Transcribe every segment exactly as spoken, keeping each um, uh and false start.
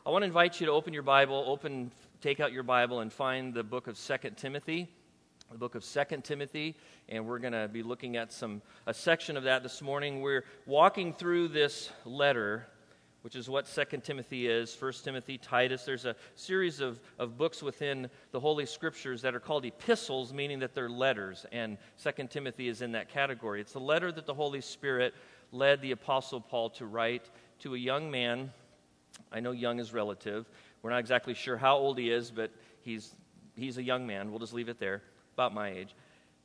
I want to invite you to open your Bible, open, take out your Bible and find the book of Second Timothy, the book of Second Timothy, and we're going to be looking at some a section of that this morning. We're walking through this letter, which is what Second Timothy is, First Timothy, Titus. There's a series of, of books within the Holy Scriptures that are called epistles, meaning that they're letters, and Second Timothy is in that category. It's the letter that the Holy Spirit led the Apostle Paul to write to a young man. I know young is relative. We're not exactly sure how old he is, but he's he's a young man. We'll just leave it there, about my age.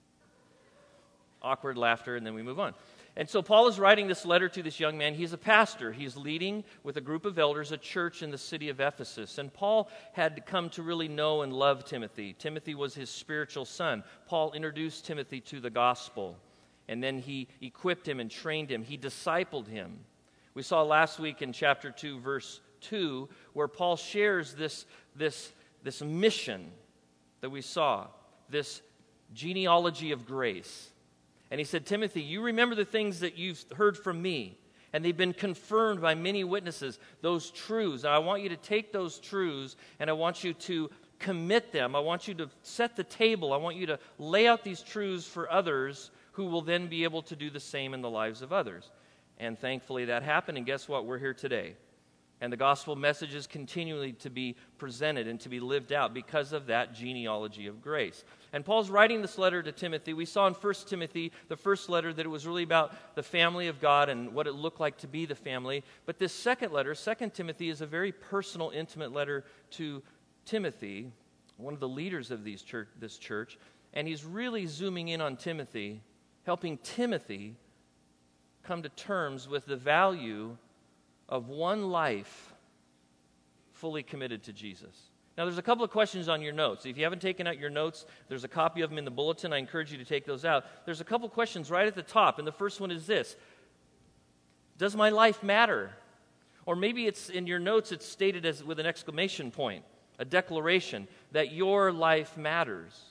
Awkward laughter, and then we move on. And so Paul is writing this letter to this young man. He's a pastor. He's leading with a group of elders a church in the city of Ephesus. And Paul had come to really know and love Timothy. Timothy was his spiritual son. Paul introduced Timothy to the gospel. And then he equipped him and trained him. He discipled him. We saw last week in chapter two, verse two, where Paul shares this, this, this mission that we saw, this genealogy of grace. And he said, Timothy, you remember the things that you've heard from me, and they've been confirmed by many witnesses, those truths. And I want you to take those truths, and I want you to commit them. I want you to set the table. I want you to lay out these truths for others who will then be able to do the same in the lives of others. And thankfully that happened, and guess what? We're here today. And the gospel message is continually to be presented and to be lived out because of that genealogy of grace. And Paul's writing this letter to Timothy. We saw in First Timothy, the first letter, that it was really about the family of God and what it looked like to be the family. But this second letter, Second Timothy, is a very personal, intimate letter to Timothy, one of the leaders of these church, this church. And he's really zooming in on Timothy, helping Timothy come to terms with the value of one life fully committed to Jesus. Now, there's a couple of questions on your notes. If you haven't taken out your notes, there's a copy of them in the bulletin. I encourage you to take those out. There's a couple of questions right at the top, and the first one is this: does my life matter? Or maybe it's in your notes, it's stated as with an exclamation point, a declaration that your life matters.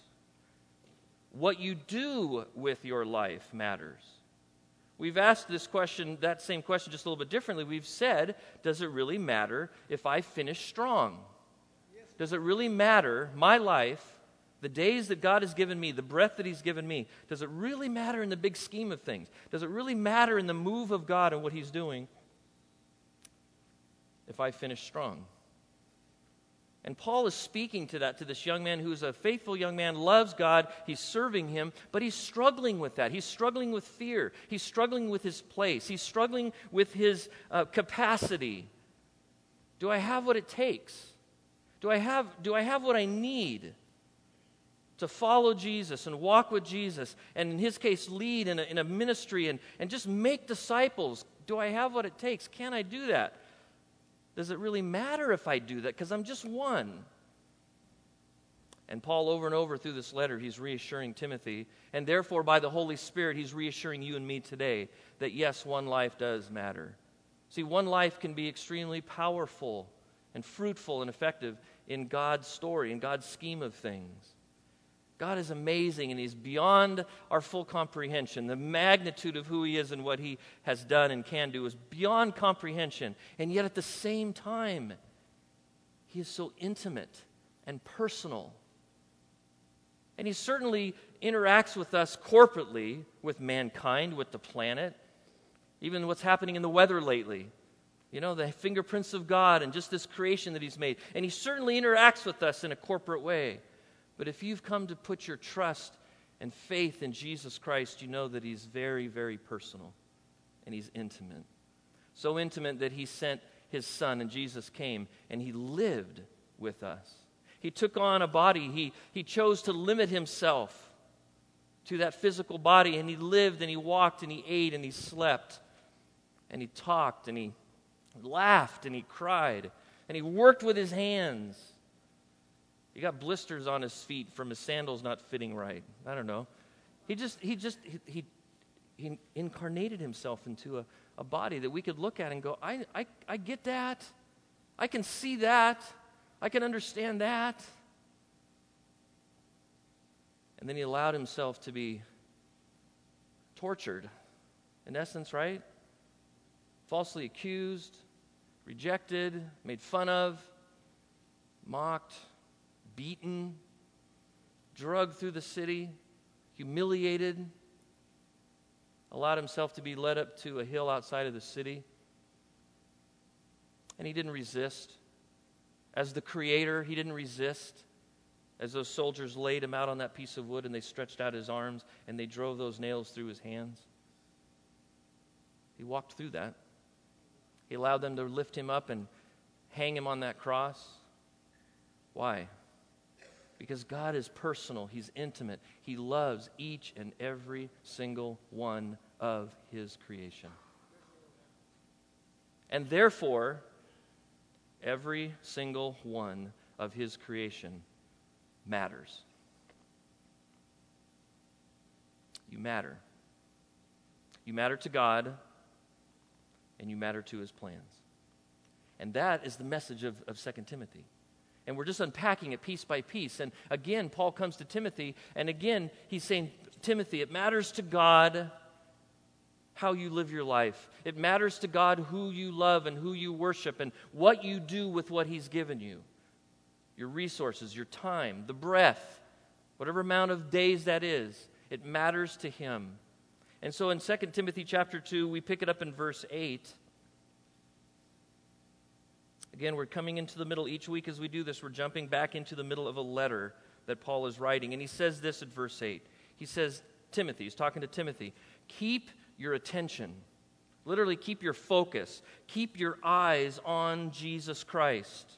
What you do with your life matters. We've asked this question, that same question, just a little bit differently. We've said, does it really matter if I finish strong? Does it really matter, my life, the days that God has given me, the breath that He's given me, does it really matter in the big scheme of things? Does it really matter in the move of God and what He's doing if I finish strong? And Paul is speaking to that, to this young man who's a faithful young man, loves God, he's serving Him, but he's struggling with that. He's struggling with fear. He's struggling with his place. He's struggling with his uh, capacity. Do I have what it takes? Do I have, do I have what I need to follow Jesus and walk with Jesus, and in his case, lead in a, in a ministry and, and just make disciples? Do I have what it takes? Can I do that? Does it really matter if I do that? Because I'm just one. And Paul, over and over through this letter, he's reassuring Timothy, and therefore by the Holy Spirit, he's reassuring you and me today that yes, one life does matter. See, one life can be extremely powerful and fruitful and effective in God's story, in God's scheme of things. God is amazing, and He's beyond our full comprehension. The magnitude of who He is and what He has done and can do is beyond comprehension. And yet at the same time, He is so intimate and personal. And He certainly interacts with us corporately, with mankind, with the planet, even what's happening in the weather lately. You know, the fingerprints of God and just this creation that He's made. And He certainly interacts with us in a corporate way. But if you've come to put your trust and faith in Jesus Christ, you know that He's very, very personal and He's intimate. So intimate that He sent His Son, and Jesus came and He lived with us. He took on a body. He, he chose to limit Himself to that physical body, and He lived and He walked and He ate and He slept and He talked and He laughed and He cried and He worked with His hands. He got blisters on his feet from his sandals not fitting right. I don't know. He just he just he he, he incarnated himself into a, a body that we could look at and go, I, I I get that. I can see that. I can understand that. And then He allowed Himself to be tortured, in essence, right? Falsely accused, rejected, made fun of, mocked, beaten, drugged through the city, humiliated, allowed himself to be led up to a hill outside of the city. And he didn't resist. As the Creator, he didn't resist. As those soldiers laid him out on that piece of wood and they stretched out his arms and they drove those nails through his hands. He walked through that. He allowed them to lift him up and hang him on that cross. Why? Because God is personal. He's intimate. He loves each and every single one of His creation. And therefore, every single one of His creation matters. You matter. You matter to God, and you matter to His plans. And that is the message of, of Second Timothy. And we're just unpacking it piece by piece. And again, Paul comes to Timothy, and again, he's saying, Timothy, it matters to God how you live your life. It matters to God who you love and who you worship and what you do with what He's given you. Your resources, your time, the breath, whatever amount of days that is, it matters to Him. And so in Second Timothy chapter two, we pick it up in verse eight. Again, we're coming into the middle. Each week as we do this, we're jumping back into the middle of a letter that Paul is writing. And he says this at verse eight. He says, Timothy, he's talking to Timothy, keep your attention. Literally, keep your focus. Keep your eyes on Jesus Christ.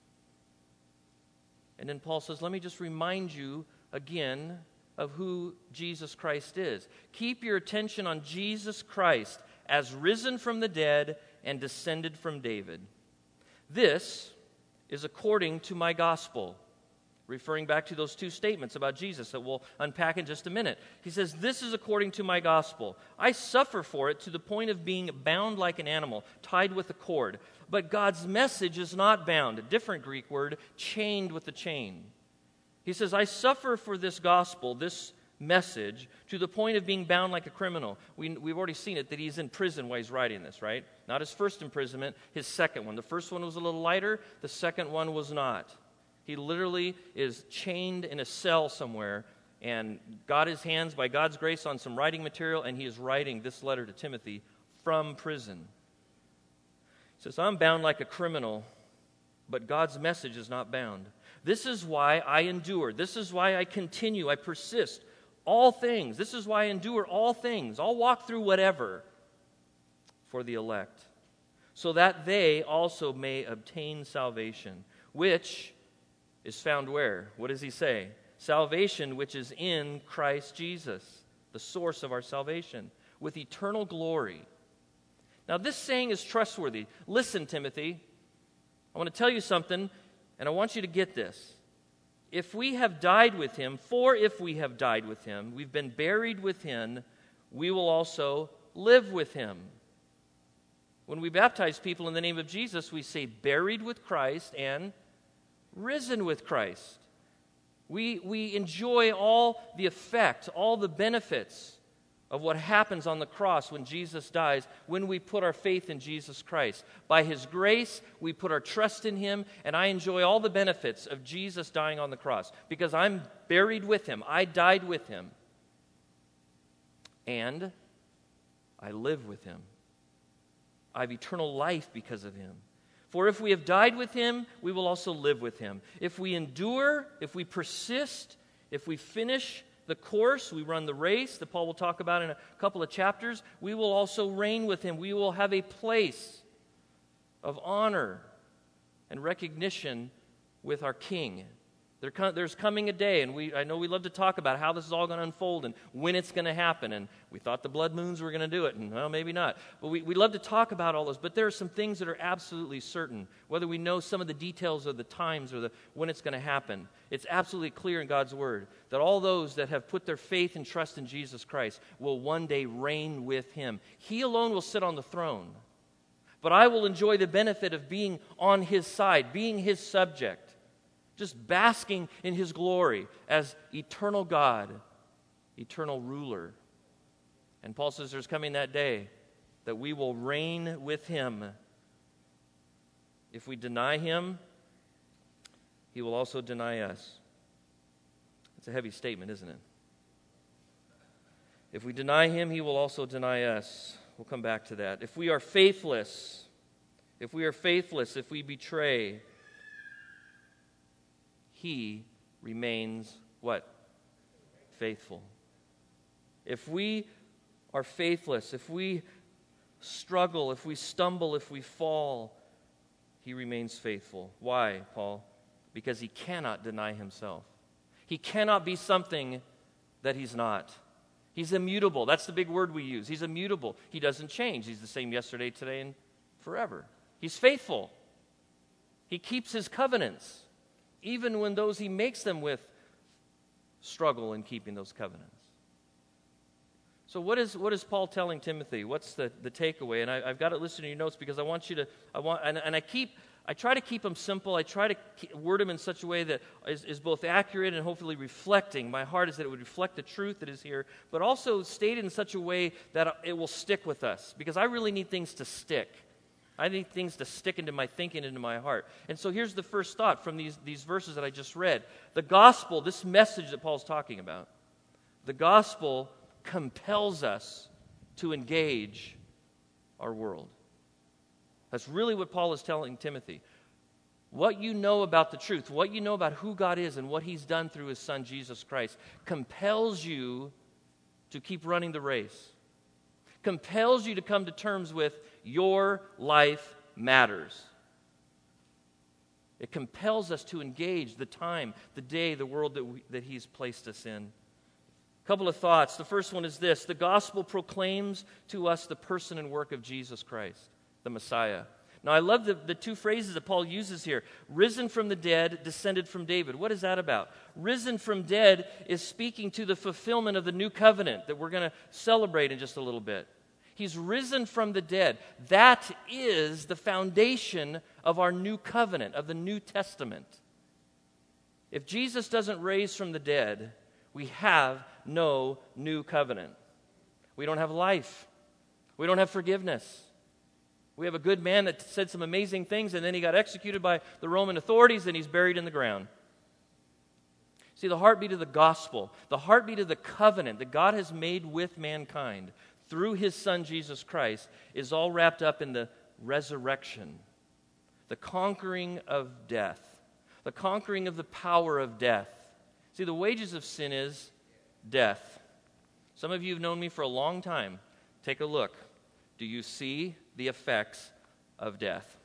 And then Paul says, let me just remind you again of who Jesus Christ is. Keep your attention on Jesus Christ as risen from the dead and descended from David. This is according to my gospel. Referring back to those two statements about Jesus that we'll unpack in just a minute. He says, this is according to my gospel. I suffer for it to the point of being bound like an animal, tied with a cord. But God's message is not bound. A different Greek word, chained with a chain. He says, I suffer for this gospel, this message, to the point of being bound like a criminal. We, we've already seen it, that he's in prison while he's writing this, right? Not his first imprisonment, his second one. The first one was a little lighter. The second one was not. He literally is chained in a cell somewhere and got his hands, by God's grace, on some writing material, and he is writing this letter to Timothy from prison. He says, I'm bound like a criminal, but God's message is not bound. This is why I endure. This is why I continue. I persist. All things. This is why I endure all things. I'll walk through whatever for the elect, so that they also may obtain salvation, which is found where? What does he say? Salvation which is in Christ Jesus, the source of our salvation, with eternal glory. Now this saying is trustworthy. Listen, Timothy, I want to tell you something, and I want you to get this. If we have died with Him, for if we have died with Him, we've been buried with Him, we will also live with Him. When we baptize people in the name of Jesus, we say buried with Christ and risen with Christ. We, we enjoy all the effect, all the benefits of what happens on the cross when Jesus dies, when we put our faith in Jesus Christ. By His grace, we put our trust in Him, and I enjoy all the benefits of Jesus dying on the cross because I'm buried with Him. I died with Him. And I live with Him. I have eternal life because of Him. For if we have died with Him, we will also live with Him. If we endure, if we persist, if we finish the course, we run the race that Paul will talk about in a couple of chapters, we will also reign with Him. We will have a place of honor and recognition with our King. There com- there's coming a day, and we I know we love to talk about how this is all going to unfold and when it's going to happen, and we thought the blood moons were going to do it, and well, maybe not. But we, we love to talk about all those, but there are some things that are absolutely certain. Whether we know some of the details of the times or the when it's going to happen, it's absolutely clear in God's Word that all those that have put their faith and trust in Jesus Christ will one day reign with Him. He alone will sit on the throne, but I will enjoy the benefit of being on His side, being His subject, just basking in His glory as eternal God, eternal ruler. And Paul says there's coming that day that we will reign with Him. If we deny him, he will also deny us. It's a heavy statement, isn't it? If we deny him, he will also deny us. We'll come back to that. If we are faithless, if we are faithless, if we betray, he remains what? Faithful. If we are faithless, if we struggle, if we stumble, if we fall, he remains faithful. Why, Paul? Because he cannot deny himself. He cannot be something that he's not. He's immutable. That's the big word we use. He's immutable. He doesn't change. He's the same yesterday, today, and forever. He's faithful. He keeps his covenants, even when those he makes them with struggle in keeping those covenants. So what is what is Paul telling Timothy? What's the, the takeaway? And I, I've got it listed in your notes because I want you to, I want, and, and I keep, I try to keep them simple. I try to keep, word them in such a way that is, is both accurate and hopefully reflecting. My heart is that it would reflect the truth that is here, but also stated in such a way that it will stick with us, because I really need things to stick. I need things to stick into my thinking, into my heart. And so here's the first thought from these, these verses that I just read. The gospel, this message that Paul's talking about, the gospel compels us to engage our world. That's really what Paul is telling Timothy. What you know about the truth, what you know about who God is and what he's done through his son Jesus Christ compels you to keep running the race. Compels you to come to terms with your life matters. It compels us to engage the time, the day, the world that, we, that he's placed us in. A couple of thoughts. The first one is this: the gospel proclaims to us the person and work of Jesus Christ, the Messiah. Now, I love the, the two phrases that Paul uses here. Risen from the dead, descended from David. What is that about? Risen from dead is speaking to the fulfillment of the new covenant that we're going to celebrate in just a little bit. He's risen from the dead. That is the foundation of our new covenant, of the New Testament. If Jesus doesn't raise from the dead, we have no new covenant. We don't have life. We don't have forgiveness. We have a good man that said some amazing things, and then he got executed by the Roman authorities, and he's buried in the ground. See, the heartbeat of the gospel, the heartbeat of the covenant that God has made with mankind through his son Jesus Christ is all wrapped up in the resurrection, the conquering of death, the conquering of the power of death. See, the wages of sin is death. Some of you have known me for a long time. Take a look. Do you see the effects of death?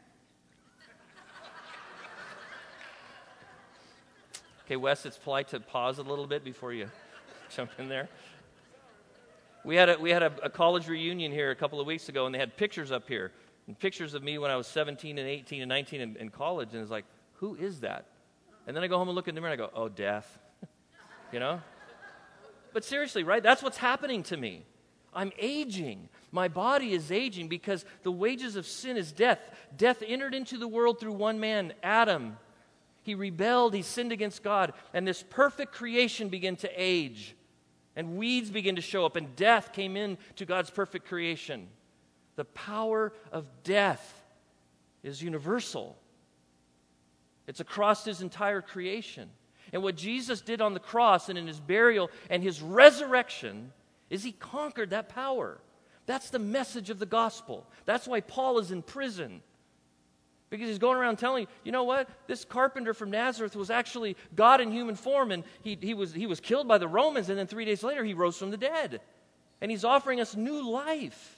Okay, Wes, it's polite to pause a little bit before you jump in there. We had a we had a, a college reunion here a couple of weeks ago, and they had pictures up here, and pictures of me when I was seventeen and eighteen and nineteen in, in college, and it's like, who is that? And then I go home and look in the mirror, and I go, oh, death. You know? But seriously, right? That's what's happening to me. I'm aging. My body is aging because the wages of sin is death. Death entered into the world through one man, Adam. He rebelled, he sinned against God, and this perfect creation began to age. And weeds began to show up, and death came in to God's perfect creation. The power of death is universal. It's across his entire creation. And what Jesus did on the cross and in his burial and his resurrection is he conquered that power. That's the message of the gospel. That's why Paul is in prison. Because he's going around telling you, you know what? This carpenter from Nazareth was actually God in human form, and he, he, was, he was killed by the Romans, and then three days later he rose from the dead. And he's offering us new life.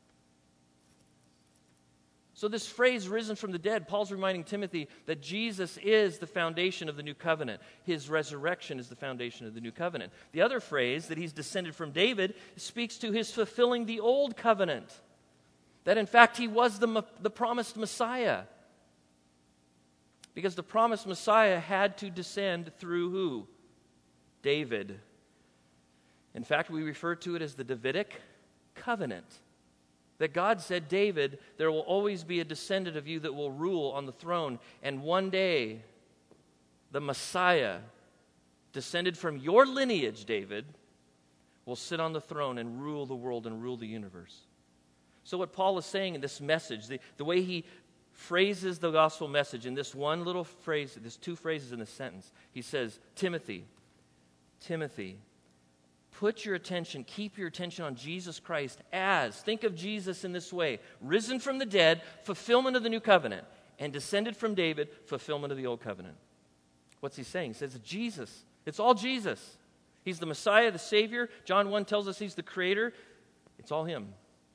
So this phrase, risen from the dead, Paul's reminding Timothy that Jesus is the foundation of the new covenant. His resurrection is the foundation of the new covenant. The other phrase, that he's descended from David, speaks to his fulfilling the old covenant. That in fact he was the, the promised Messiah. Because the promised Messiah had to descend through who? David. In fact, we refer to it as the Davidic covenant. That God said, David, there will always be a descendant of you that will rule on the throne. And one day, the Messiah, descended from your lineage, David, will sit on the throne and rule the world and rule the universe. So what Paul is saying in this message, the, the way he phrases the gospel message in this one little phrase, there's two phrases in the sentence. He says, Timothy, Timothy, put your attention, keep your attention on Jesus Christ as, think of Jesus in this way, risen from the dead, fulfillment of the new covenant, and descended from David, fulfillment of the old covenant. What's he saying? He says, Jesus. It's all Jesus. He's the Messiah, the Savior. John one tells us he's the Creator. It's all him.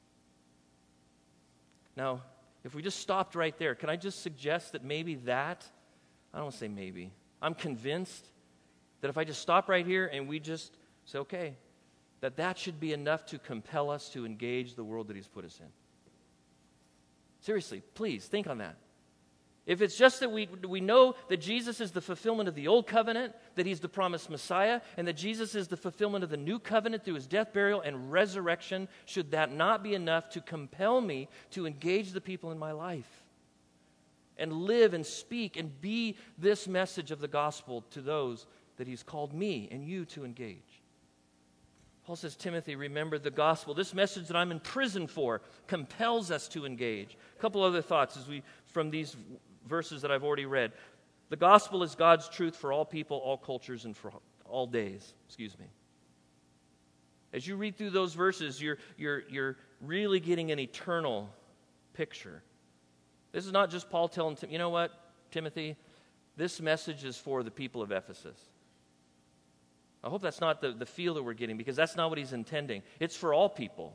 Now, if we just stopped right there, can I just suggest that maybe that, I don't want to say maybe, I'm convinced that if I just stop right here and we just say, okay, that that should be enough to compel us to engage the world that he's put us in. Seriously, please think on that. If it's just that we, we know that Jesus is the fulfillment of the old covenant, that he's the promised Messiah, and that Jesus is the fulfillment of the new covenant through his death, burial, and resurrection, should that not be enough to compel me to engage the people in my life and live and speak and be this message of the gospel to those that he's called me and you to engage? Paul says, Timothy, remember the gospel. This message that I'm in prison for compels us to engage. A couple other thoughts as we from these verses that I've already read. The gospel is God's truth for all people, all cultures, and for all days. Excuse me. As you read through those verses, you're, you're, you're really getting an eternal picture. This is not just Paul telling Tim, you know what, Timothy, this message is for the people of Ephesus. I hope that's not the, the feel that we're getting, because that's not what he's intending. It's for all people.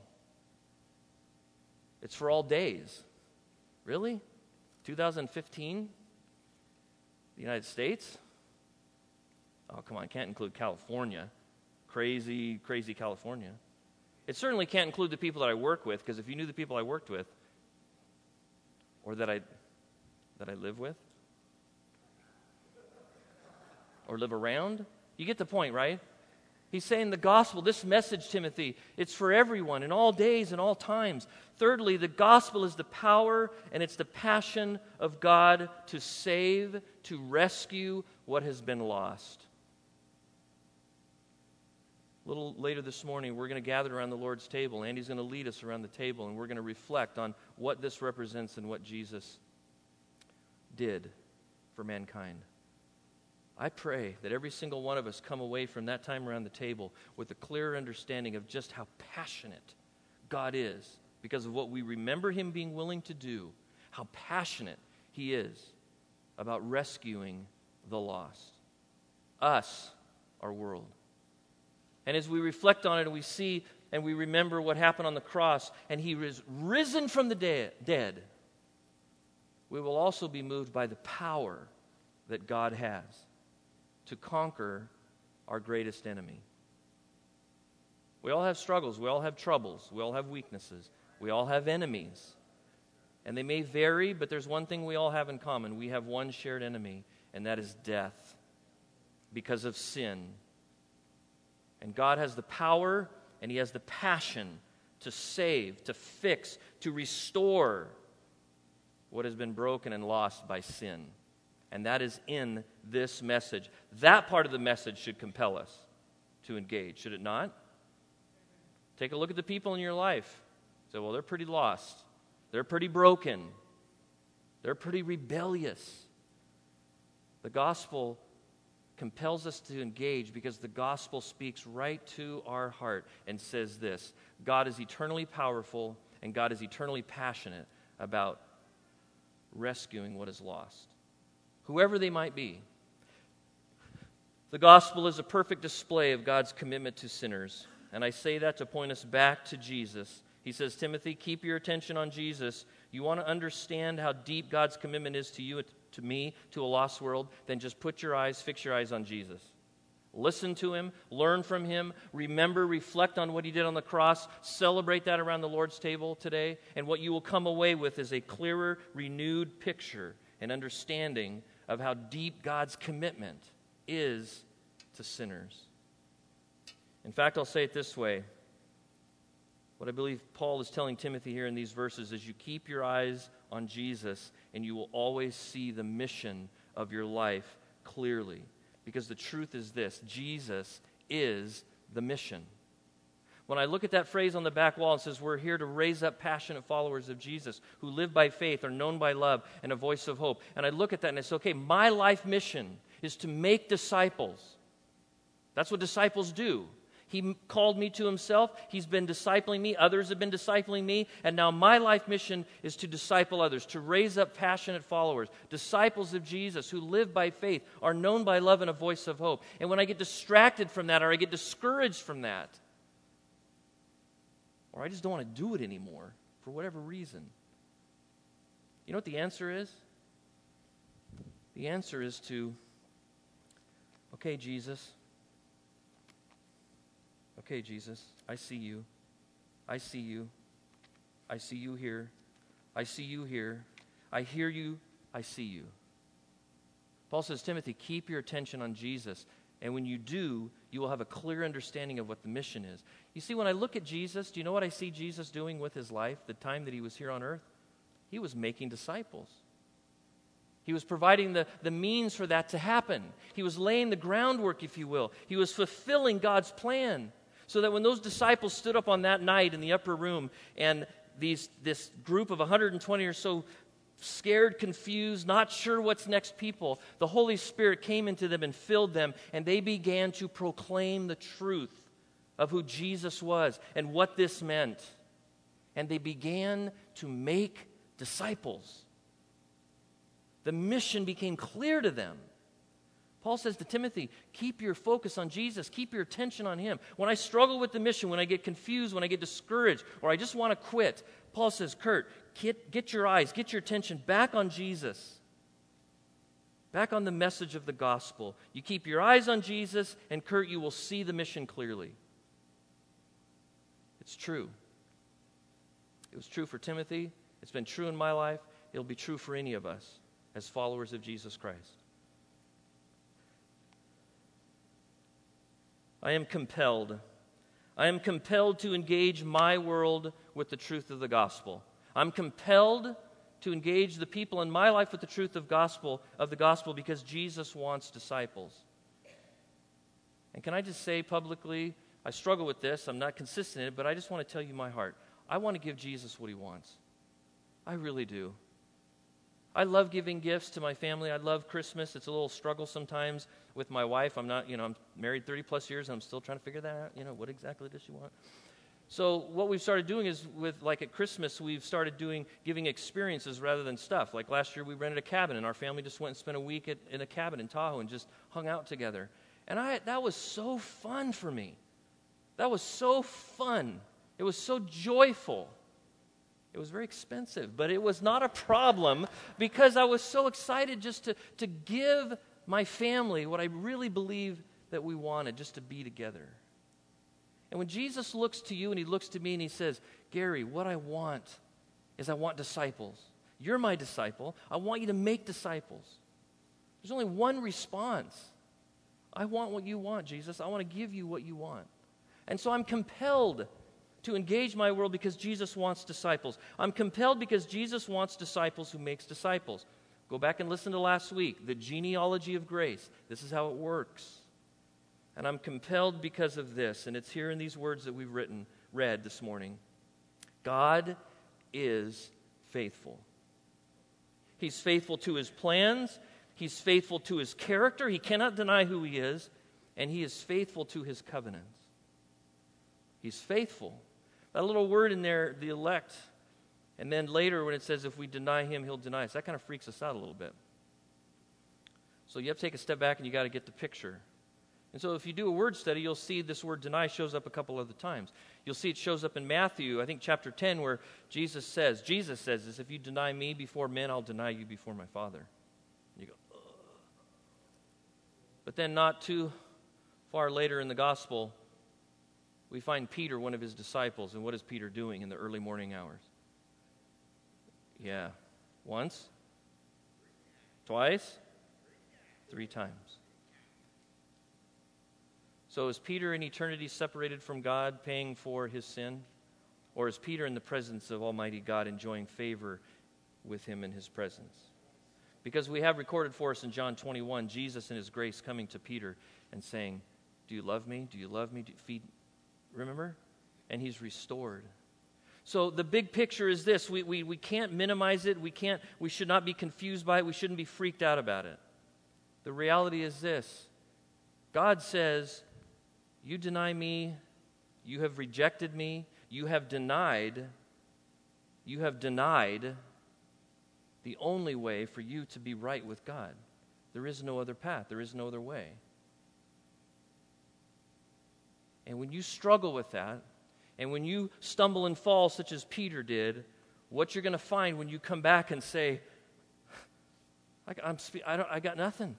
It's for all days. Really? twenty fifteen? The United States? Oh, come on, can't include California. Crazy, crazy California. It certainly can't include the people that I work with, because if you knew the people I worked with, or that I that I live with, or live around, you get the point, right? He's saying the gospel, this message, Timothy, it's for everyone in all days and all times. Thirdly, the gospel is the power and it's the passion of God to save, to rescue what has been lost. A little later this morning, we're going to gather around the Lord's table. Andy's going to lead us around the table, and we're going to reflect on what this represents and what Jesus did for mankind. I pray that every single one of us come away from that time around the table with a clear understanding of just how passionate God is because of what we remember him being willing to do, how passionate he is about rescuing the lost, us, our world. And as we reflect on it and we see and we remember what happened on the cross and he was risen from the de- dead, we will also be moved by the power that God has to conquer our greatest enemy. We all have struggles. We all have troubles. We all have weaknesses. We all have enemies. And they may vary, but there's one thing we all have in common. We have one shared enemy, and that is death because of sin. And God has the power and he has the passion to save, to fix, to restore what has been broken and lost by sin. And that is in this message. That part of the message should compel us to engage, should it not? Take a look at the people in your life. Say, well, they're pretty lost. They're pretty broken. They're pretty rebellious. The gospel compels us to engage because the gospel speaks right to our heart and says this: God is eternally powerful and God is eternally passionate about rescuing what is lost, whoever they might be. The gospel is a perfect display of God's commitment to sinners. And I say that to point us back to Jesus. He says, Timothy, keep your attention on Jesus. You want to understand how deep God's commitment is to you, to me, to a lost world, then just put your eyes, fix your eyes on Jesus. Listen to him, learn from him, remember, reflect on what he did on the cross, celebrate that around the Lord's table today, and what you will come away with is a clearer, renewed picture and understanding of how deep God's commitment is to sinners. In fact, I'll say it this way. What I believe Paul is telling Timothy here in these verses is you keep your eyes on Jesus and you will always see the mission of your life clearly. Because the truth is this: Jesus is the mission. When I look at that phrase on the back wall, it says, we're here to raise up passionate followers of Jesus who live by faith, are known by love, and a voice of hope. And I look at that and I say, okay, my life mission is to make disciples. That's what disciples do. He called me to himself. He's been discipling me. Others have been discipling me. And now my life mission is to disciple others, to raise up passionate followers, disciples of Jesus who live by faith, are known by love and a voice of hope. And when I get distracted from that or I get discouraged from that, or I just don't want to do it anymore for whatever reason, you know what the answer is? The answer is to, okay, Jesus, okay, Jesus, I see you. I see you. I see you here. I see you here. I hear you. I see you. Paul says, Timothy, keep your attention on Jesus. And when you do, you will have a clear understanding of what the mission is. You see, when I look at Jesus, do you know what I see Jesus doing with his life, the time that he was here on earth? He was making disciples. He was providing the, the means for that to happen. He was laying the groundwork, if you will. He was fulfilling God's plan. So that when those disciples stood up on that night in the upper room and these this group of one hundred twenty or so scared, confused, not sure what's next people, the Holy Spirit came into them and filled them, and they began to proclaim the truth of who Jesus was and what this meant. And they began to make disciples. The mission became clear to them. Paul says to Timothy, keep your focus on Jesus. Keep your attention on him. When I struggle with the mission, when I get confused, when I get discouraged, or I just want to quit, Paul says, Kurt, get, get your eyes, get your attention back on Jesus. Back on the message of the gospel. You keep your eyes on Jesus, and Kurt, you will see the mission clearly. It's true. It was true for Timothy. It's been true in my life. It'll be true for any of us as followers of Jesus Christ. I am compelled. I am compelled to engage my world with the truth of the gospel. I'm compelled to engage the people in my life with the truth of gospel of the gospel because Jesus wants disciples. And can I just say publicly, I struggle with this, I'm not consistent in it, but I just want to tell you my heart. I want to give Jesus what he wants. I really do. I love giving gifts to my family. I love Christmas. It's a little struggle sometimes with my wife. I'm not, you know, I'm married thirty plus years, and I'm still trying to figure that out. You know, what exactly does she want? So what we've started doing is with, like at Christmas, we've started doing, giving experiences rather than stuff. Like last year, we rented a cabin, and our family just went and spent a week at, in a cabin in Tahoe and just hung out together. And I, that was so fun for me. That was so fun. It was so joyful. It was very expensive, but it was not a problem because I was so excited just to, to give my family what I really believe that we wanted, just to be together. And when Jesus looks to you and he looks to me and he says, Gary, what I want is I want disciples. You're my disciple. I want you to make disciples. There's only one response. I want what you want, Jesus. I want to give you what you want. And so I'm compelled to engage my world because Jesus wants disciples. I'm compelled because Jesus wants disciples who makes disciples. Go back and listen to last week, the genealogy of grace. This is how it works. And I'm compelled because of this, and it's here in these words that we've written, read this morning. God is faithful. He's faithful to his plans. He's faithful to his character. He cannot deny who he is. And he is faithful to his covenants. He's faithful. That little word in there, the elect, and then later when it says if we deny him, he'll deny us, that kind of freaks us out a little bit. So you have to take a step back and you got to get the picture. And so if you do a word study, you'll see this word deny shows up a couple other times. You'll see it shows up in Matthew, I think chapter ten, where Jesus says, Jesus says this, if you deny me before men, I'll deny you before my Father. And you go, ugh. But then not too far later in the gospel, we find Peter, one of his disciples, and what is Peter doing in the early morning hours? Yeah, once, twice, three times. So is Peter in eternity separated from God, paying for his sin? Or is Peter in the presence of Almighty God, enjoying favor with him in his presence? Because we have recorded for us in John twenty-one, Jesus in his grace coming to Peter and saying, do you love me? Do you love me? Do you feed? Remember? and he's restored. So the big picture is this. We, we, we can't minimize it. We can't, we should not be confused by it. We shouldn't be freaked out about it. The reality is this. God says, you deny me, you have rejected me, you have denied, you have denied the only way for you to be right with God. There is no other path. There is no other way. And when you struggle with that, and when you stumble and fall such as Peter did, what you're going to find when you come back and say, I, I'm, I, don't, I got nothing.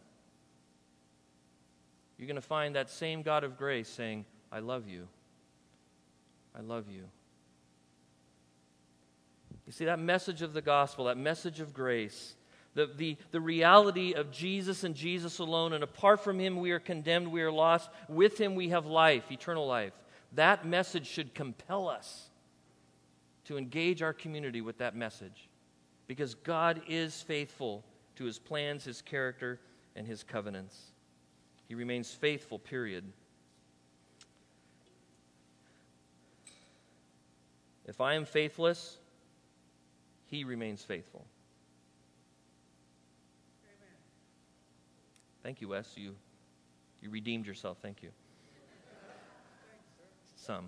You're going to find that same God of grace saying, I love you. I love you. You see, that message of the gospel, that message of grace, the, the, the reality of Jesus and Jesus alone, and apart from him we are condemned, we are lost. With him we have life, eternal life. That message should compel us to engage our community with that message, because God is faithful to his plans, his character, and his covenants. He remains faithful, period. If I am faithless, he remains faithful. Amen. Thank you, Wes. You, you redeemed yourself. Thank you. Some.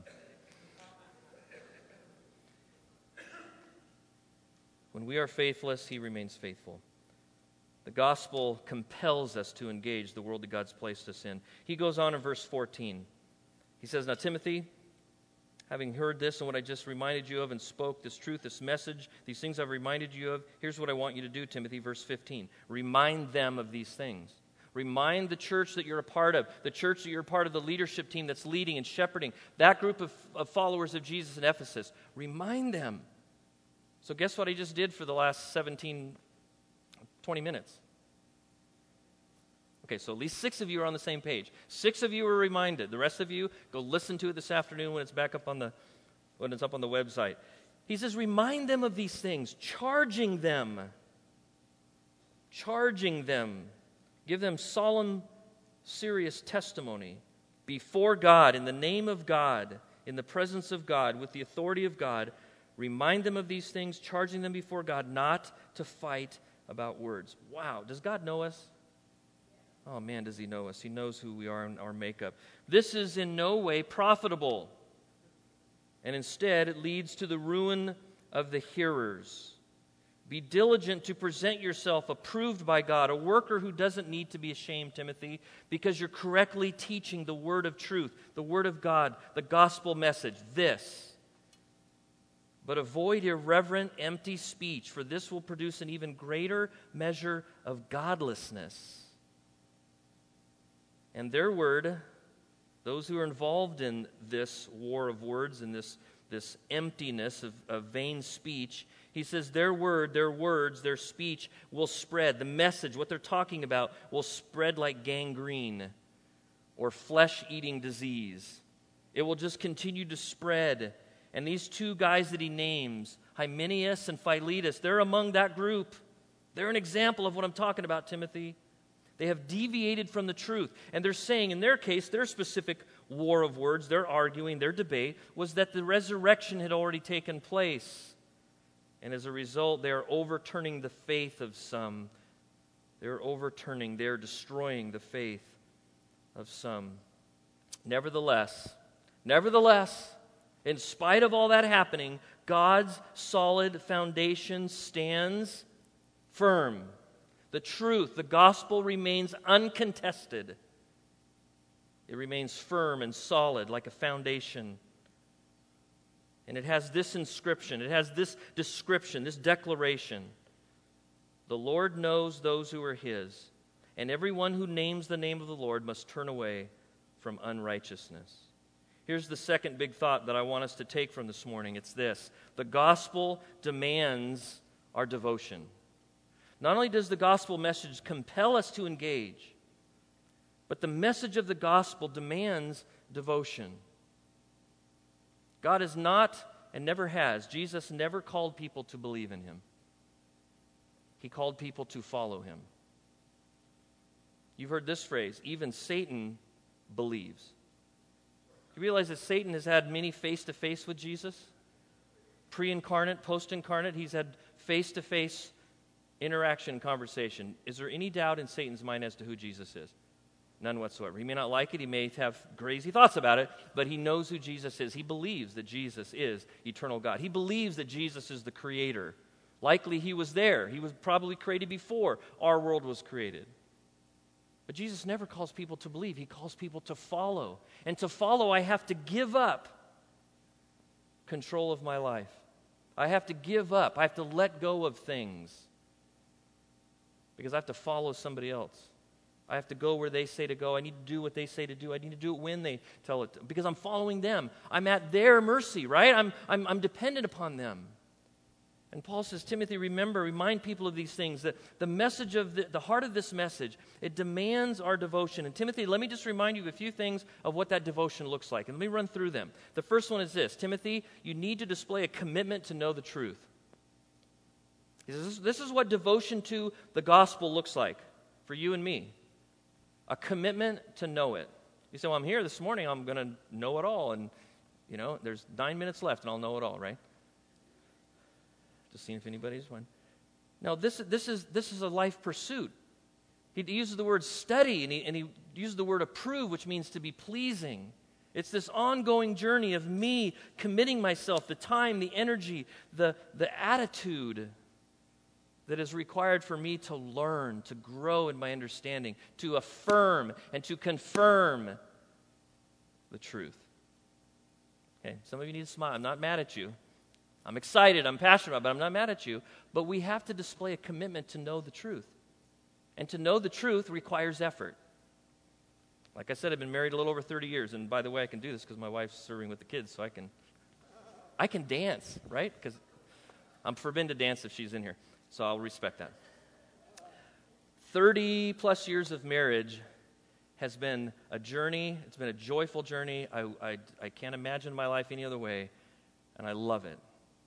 When we are faithless, he remains faithful. The gospel compels us to engage the world that God's placed us in. He goes on in verse fourteen. He says, now, Timothy, having heard this and what I just reminded you of and spoke this truth, this message, these things I've reminded you of, here's what I want you to do, Timothy, verse fifteen. Remind them of these things. Remind the church that you're a part of, the church that you're a part of, the leadership team that's leading and shepherding, that group of, of followers of Jesus in Ephesus. Remind them. So guess what I just did for the last seventeen, twenty minutes? Okay, so at least six of you are on the same page. Six of you are reminded. The rest of you, go listen to it this afternoon when it's back up on the when it's up on the website. He says, remind them of these things, charging them. Charging them. Give them solemn, serious testimony before God, in the name of God, in the presence of God, with the authority of God. Remind them of these things, charging them before God not to fight about words. Wow, does God know us? Oh man, does he know us? He knows who we are in our makeup. This is in no way profitable. And instead, it leads to the ruin of the hearers. Be diligent to present yourself approved by God, a worker who doesn't need to be ashamed, Timothy, because you're correctly teaching the word of truth, the word of God, the gospel message, this. But avoid irreverent, empty speech, for this will produce an even greater measure of godlessness. And their word, those who are involved in this war of words and this, this emptiness of, of vain speech, he says their word, their words, their speech will spread. The message, what they're talking about, will spread like gangrene or flesh-eating disease. It will just continue to spread. And these two guys that he names, Hymenaeus and Philetus, they're among that group. They're an example of what I'm talking about, Timothy. They have deviated from the truth. And they're saying, in their case, their specific war of words, their arguing, their debate, was that the resurrection had already taken place. And as a result, they are overturning the faith of some. They're overturning, they're destroying the faith of some. Nevertheless, nevertheless, in spite of all that happening, God's solid foundation stands firm. The truth, the gospel remains uncontested. It remains firm and solid like a foundation. And it has this inscription, it has this description, this declaration. The Lord knows those who are his, and everyone who names the name of the Lord must turn away from unrighteousness. Here's the second big thought that I want us to take from this morning. It's this: the gospel demands our devotion. Not only does the gospel message compel us to engage, but the message of the gospel demands devotion. God is not and never has, Jesus never called people to believe in him. He called people to follow him. You've heard this phrase, even Satan believes. You realize that Satan has had many face-to-face with Jesus? Pre-incarnate, post-incarnate, he's had face-to-face interaction, conversation. Is there any doubt in Satan's mind as to who Jesus is? None whatsoever. He may not like it. He may have crazy thoughts about it, but he knows who Jesus is. He believes that Jesus is eternal God. He believes that Jesus is the creator. Likely he was there. He was probably created before our world was created. But Jesus never calls people to believe. He calls people to follow. And to follow, I have to give up control of my life. I have to give up. I have to let go of things because I have to follow somebody else. I have to go where they say to go. I need to do what they say to do. I need to do it when they tell it to, because I'm following them. I'm at their mercy, right? I'm, I'm, I'm dependent upon them. And Paul says, Timothy, remember, remind people of these things, that the message of the, the heart of this message, it demands our devotion. And Timothy, let me just remind you of a few things of what that devotion looks like. And let me run through them. The first one is this. Timothy, you need to display a commitment to know the truth. He says, this, this is what devotion to the gospel looks like for you and me. A commitment to know it. You say, well, I'm here this morning, I'm going to know it all. And, you know, there's nine minutes left and I'll know it all, right? Just seeing if anybody's one. No, this, this, is, this is a life pursuit. He uses the word study, and he, and he uses the word approve, which means to be pleasing. It's this ongoing journey of me committing myself, the time, the energy, the, the attitude that is required for me to learn, to grow in my understanding, to affirm and to confirm the truth. Okay, some of you need to smile. I'm not mad at you. I'm excited, I'm passionate about it, but I'm not mad at you. But we have to display a commitment to know the truth. And to know the truth requires effort. Like I said, I've been married a little over thirty years, and by the way, I can do this because my wife's serving with the kids, so I can I can dance, right? Because I'm forbidden to dance if she's in here. So I'll respect that. thirty plus years of marriage has been a journey. It's been a joyful journey. I, I, I can't imagine my life any other way, and I love it.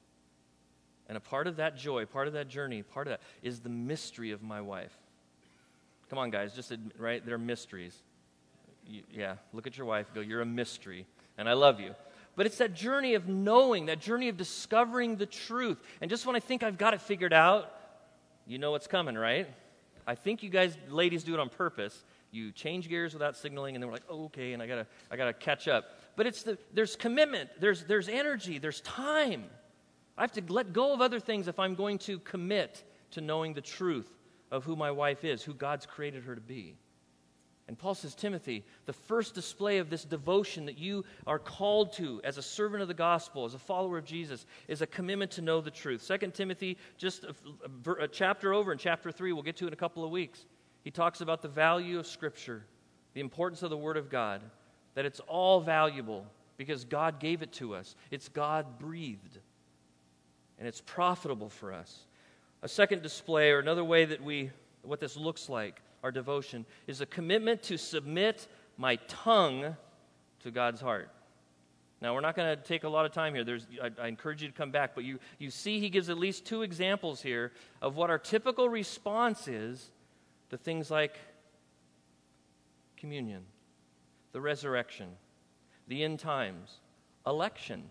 And a part of that joy, part of that journey, part of that is the mystery of my wife. Come on, guys, just admit, right? They're mysteries. You, yeah, look at your wife and go, you're a mystery, and I love you. But it's that journey of knowing, that journey of discovering the truth. And just when I think I've got it figured out, you know what's coming, right? I think you guys, ladies, do it on purpose. You change gears without signaling, and then we're like, oh, okay, and I gotta, I gotta catch up. But it's the, there's commitment, there's, there's energy, there's time. I have to let go of other things if I'm going to commit to knowing the truth of who my wife is, who God's created her to be. And Paul says, Timothy, the first display of this devotion that you are called to as a servant of the gospel, as a follower of Jesus, is a commitment to know the truth. Second Timothy, just a, a, a chapter over in chapter three, we'll get to it in a couple of weeks. He talks about the value of Scripture, the importance of the Word of God, that it's all valuable because God gave it to us. It's God-breathed, and it's profitable for us. A second display, or another way that we, what this looks like, our devotion, is a commitment to submit my tongue to God's heart. Now, we're not going to take a lot of time here. There's, I, I encourage you to come back, but you, you see he gives at least two examples here of what our typical response is to things like communion, the resurrection, the end times, election,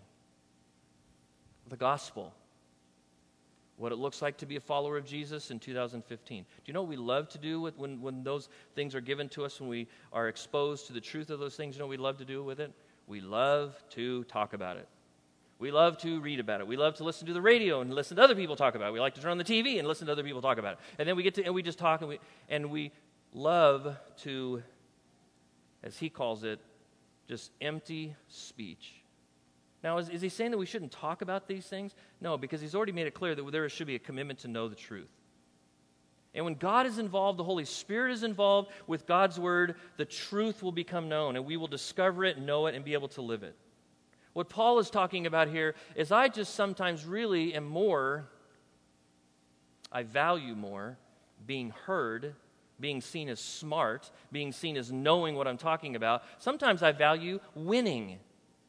the gospel, what it looks like to be a follower of Jesus in two thousand fifteen. Do you know what we love to do with when, when those things are given to us, when we are exposed to the truth of those things? You know what we love to do with it? We love to talk about it. We love to read about it. We love to listen to the radio and listen to other people talk about it. We like to turn on the T V and listen to other people talk about it. And then we get to, and we just talk, and we, and we love to, as he calls it, just empty speech. Now, is, is he saying that we shouldn't talk about these things? No, because he's already made it clear that there should be a commitment to know the truth. And when God is involved, the Holy Spirit is involved with God's Word, the truth will become known, and we will discover it, know it, and be able to live it. What Paul is talking about here is I just sometimes really am more, I value more being heard, being seen as smart, being seen as knowing what I'm talking about. Sometimes I value winning.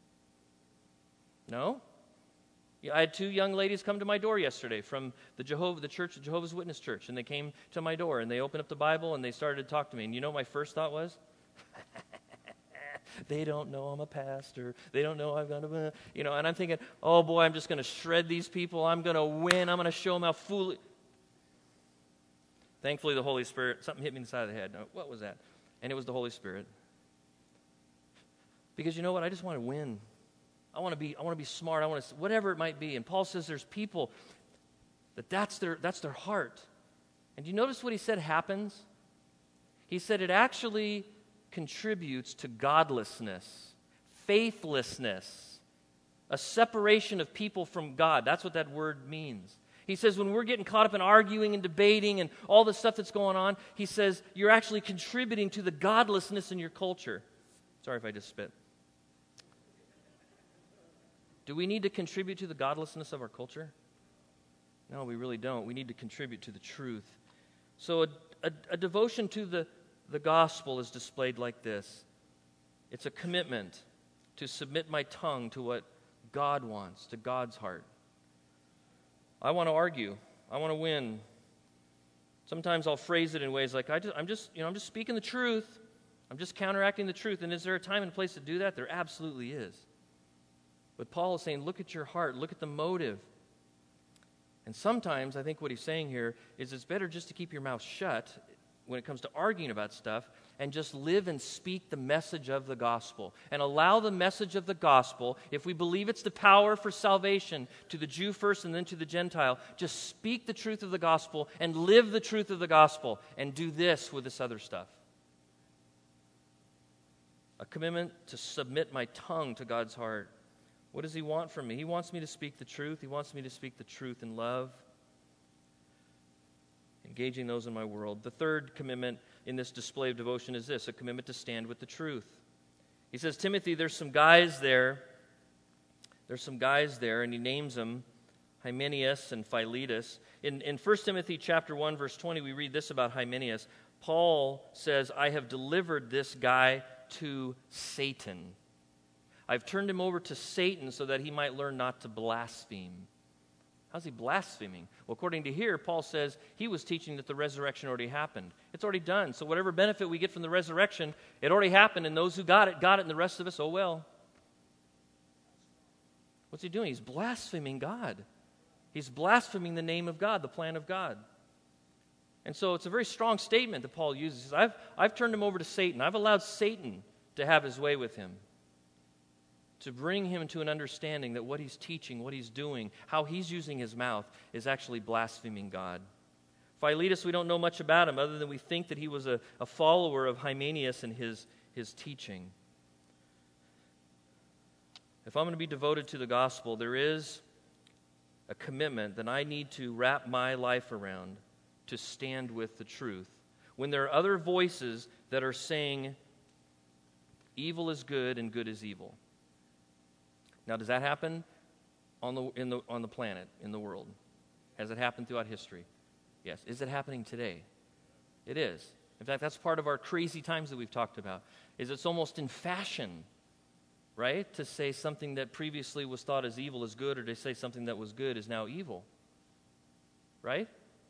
No? I had two young ladies come to my door yesterday from the Jehovah, the church, the Jehovah's Witness Church, and they came to my door, and they opened up the Bible, and they started to talk to me. And you know what my first thought was? They don't know I'm a pastor. They don't know I'm going to, you know, and I'm thinking, oh boy, I'm just going to shred these people. I'm going to win. I'm going to show them how foolish. Thankfully, the Holy Spirit, something hit me in the side of the head. Now, what was that? And it was the Holy Spirit. Because you know what? I just want to win. I want to be, I want to be smart. I want to, whatever it might be. And Paul says there's people that that's their, that's their heart. And do you notice what he said happens? He said it actually contributes to godlessness, faithlessness, a separation of people from God. That's what that word means. He says when we're getting caught up in arguing and debating and all the stuff that's going on, he says you're actually contributing to the godlessness in your culture. Sorry if I just spit. Do we need to contribute to the godlessness of our culture? No, we really don't. We need to contribute to the truth. So a, a, a devotion to the, the gospel is displayed like this. It's a commitment to submit my tongue to what God wants, to God's heart. I want to argue. I want to win. Sometimes I'll phrase it in ways like, I just, I'm just, you know, I'm just speaking the truth. I'm just counteracting the truth. And is there a time and place to do that? There absolutely is. But Paul is saying, look at your heart. Look at the motive. And sometimes I think what he's saying here is it's better just to keep your mouth shut when it comes to arguing about stuff and just live and speak the message of the gospel. And allow the message of the gospel, if we believe it's the power for salvation to the Jew first and then to the Gentile, just speak the truth of the gospel and live the truth of the gospel and do this with this other stuff. A commitment to submit my tongue to God's heart. What does he want from me? He wants me to speak the truth. He wants me to speak the truth in love. Engaging those in my world. The third commitment in this display of devotion is this, a commitment to stand with the truth. He says, Timothy, there's some guys there. There's some guys there, and he names them, Hymenaeus and Philetus. In, in First Timothy chapter one, verse twenty, we read this about Hymenaeus. Paul says, I have delivered this guy to Satan. I've turned him over to Satan so that he might learn not to blaspheme. How's he blaspheming? Well, according to here, Paul says he was teaching that the resurrection already happened. It's already done. So whatever benefit we get from the resurrection, it already happened, and those who got it, got it, and the rest of us, oh well. What's he doing? He's blaspheming God. He's blaspheming the name of God, the plan of God. And so it's a very strong statement that Paul uses. I've, I've turned him over to Satan. I've allowed Satan to have his way with him, to bring him to an understanding that what he's teaching, what he's doing, how he's using his mouth is actually blaspheming God. Philetus, we don't know much about him other than we think that he was a, a follower of Hymenaeus and his, his teaching. If I'm going to be devoted to the gospel, there is a commitment that I need to wrap my life around to stand with the truth. When there are other voices that are saying evil is good and good is evil. Now, does that happen on the, in the, on the planet, in the world? Has it happened throughout history? Yes. Is it happening today? It is. In fact, that's part of our crazy times that we've talked about, is it's almost in fashion, right, to say something that previously was thought as evil is good, or to say something that was good is now evil. Right?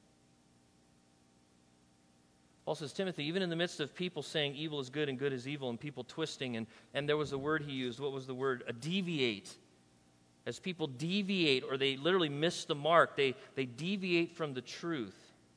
Paul says, Timothy, even in the midst of people saying evil is good and good is evil, and people twisting, and, and there was a word he used. What was the word? A deviate. As people deviate, or they literally miss the mark, they, they deviate from the truth.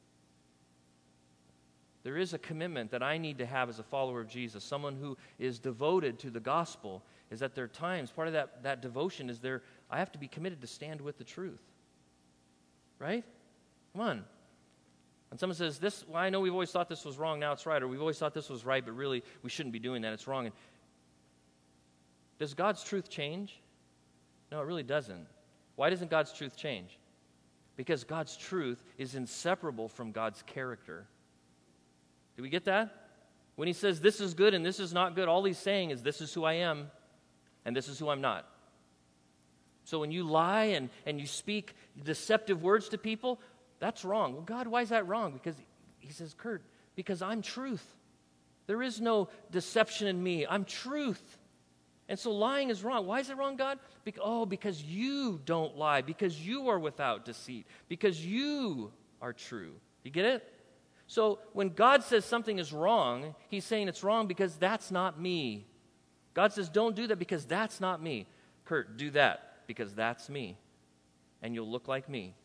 There is a commitment that I need to have as a follower of Jesus, someone who is devoted to the gospel, is that there are times, part of that, that devotion is there, I have to be committed to stand with the truth. Right? Come on. And someone says, "This, well, I know we've always thought this was wrong, now it's right," or "We've always thought this was right, but really we shouldn't be doing that, it's wrong." And does God's truth change? No, it really doesn't. Why doesn't God's truth change? Because God's truth is inseparable from God's character. Do we get that? When he says this is good and this is not good, all he's saying is this is who I am and this is who I'm not. So when you lie and, and you speak deceptive words to people, that's wrong. Well, God, why is that wrong? Because he says, Kurt, because I'm truth. There is no deception in me. I'm truth. And so lying is wrong. Why is it wrong, God? Be- oh, because you don't lie. Because you are without deceit. Because you are true. You get it? So when God says something is wrong, he's saying it's wrong because that's not me. God says, don't do that because that's not me. Kurt, do that because that's me. And you'll look like me.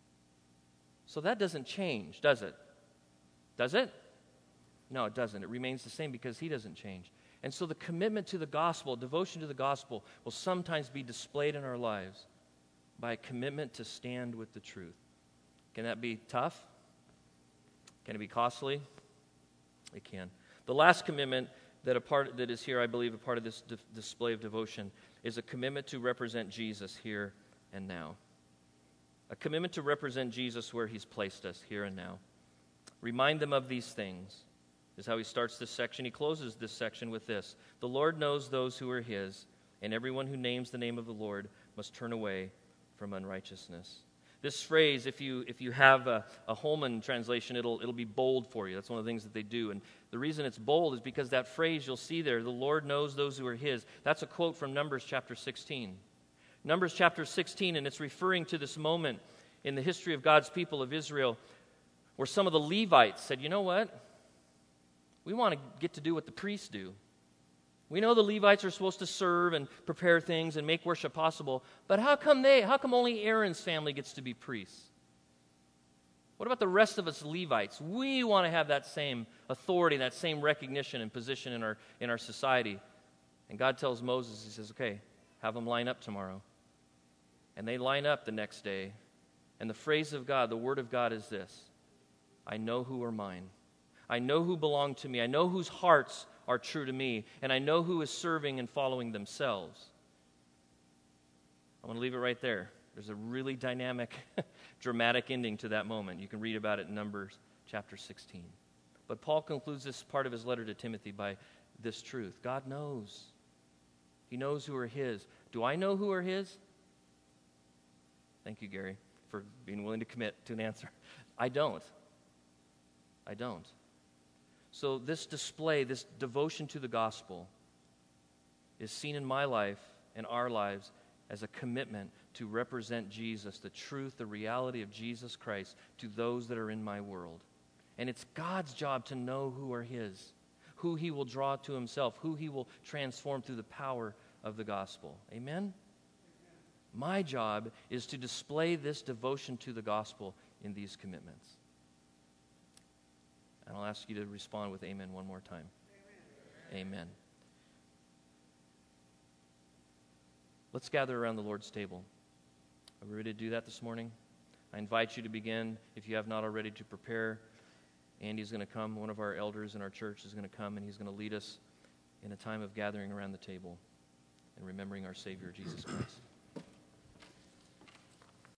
So that doesn't change, does it? Does it? No, it doesn't. It remains the same because he doesn't change. And so the commitment to the gospel, devotion to the gospel, will sometimes be displayed in our lives by a commitment to stand with the truth. Can that be tough? Can it be costly? It can. The last commitment that a part that is here, I believe, a part of this di- display of devotion is a commitment to represent Jesus here and now. A commitment to represent Jesus where he's placed us here and now. Remind them of these things is how he starts this section. He closes this section with this. The Lord knows those who are his, and everyone who names the name of the Lord must turn away from unrighteousness. This phrase, if you if you have a, a Holman translation, it'll it'll be bold for you. That's one of the things that they do. And the reason it's bold is because that phrase you'll see there, the Lord knows those who are his. That's a quote from Numbers chapter sixteen. Numbers chapter sixteen, and it's referring to this moment in the history of God's people of Israel where some of the Levites said, you know what? We want to get to do what the priests do. We know the Levites are supposed to serve and prepare things and make worship possible, but how come they, how come only Aaron's family gets to be priests? What about the rest of us Levites? We want to have that same authority, that same recognition and position in our in our society. And God tells Moses, he says, okay, have them line up tomorrow. And they line up the next day. And the phrase of God, the word of God is this: I know who are mine. I know who belong to me. I know whose hearts are true to me. And I know who is serving and following themselves. I want to leave it right there. There's a really dynamic, dramatic ending to that moment. You can read about it in Numbers chapter sixteen. But Paul concludes this part of his letter to Timothy by this truth. God knows. He knows who are his. Do I know who are his? Thank you, Gary, for being willing to commit to an answer. I don't. I don't. So this display, this devotion to the gospel, is seen in my life and our lives as a commitment to represent Jesus, the truth, the reality of Jesus Christ, to those that are in my world. And it's God's job to know who are his, who he will draw to himself, who he will transform through the power of the gospel. Amen? My job is to display this devotion to the gospel in these commitments. And I'll ask you to respond with amen one more time. Amen. Amen. Let's gather around the Lord's table. Are we ready to do that this morning? I invite you to begin, if you have not already, to prepare. Andy's going to come. One of our elders in our church is going to come, and he's going to lead us in a time of gathering around the table and remembering our Savior, Jesus Christ.